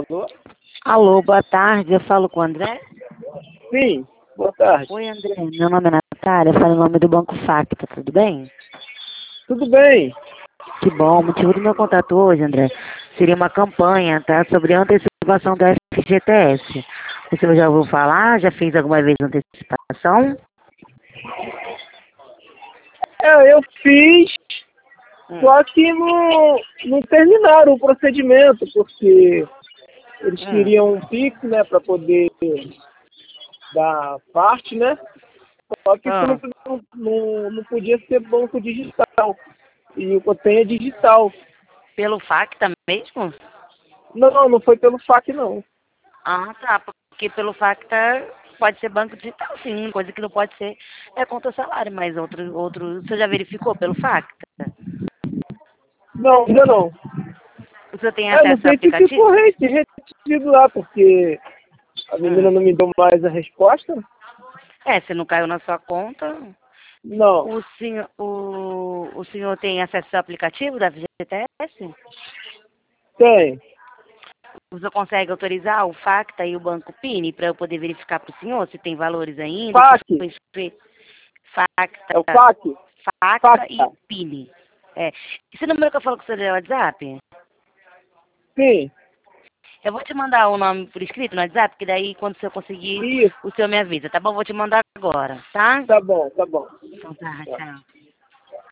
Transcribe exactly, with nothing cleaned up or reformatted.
Alô? Alô, boa tarde, eu falo com o André? Sim, boa tarde. Oi, André, meu nome é Natália, eu falo em nome do Banco Facta, tudo bem? Tudo bem? Que bom, o motivo do meu contato hoje, André, seria uma campanha, tá, sobre a antecipação do F G T S. O senhor já ouviu falar? Já fez alguma vez antecipação? É, eu fiz, Hum. só que não, não terminaram o procedimento, porque eles Hum. queriam um Pix, né, para poder dar parte, né? Só que isso Ah. não, não, não podia ser banco digital. E o que eu tenho é digital. Pelo Facta mesmo? Não, não foi pelo F A Q, não. Ah, tá, porque pelo Facta pode ser banco digital, sim, coisa que não pode ser é conta salário, mas outro, outro, você já verificou pelo Facta? Não, ainda não. O senhor tem É, não acesso ao sei se ficou aplicativo? re- retido lá, porque a menina Hum. não me deu mais a resposta. É, se não caiu na sua conta, Não, o senhor, o, o senhor tem acesso ao aplicativo da F G T S? tem. O senhor consegue autorizar o Facta e o Banco Pini para eu poder verificar para o senhor se tem valores ainda, se F A Q, foi feito Facta, é o F A Q. Facta e Facta. Pini. É. Esse número que eu falo com o senhor é o WhatsApp? Sim, Eu vou te mandar o nome por escrito no WhatsApp, que daí quando o senhor conseguir, isso. o senhor me avisa, tá bom? Vou te mandar agora, tá? Tá bom, tá bom. Então tá, Tá. tchau.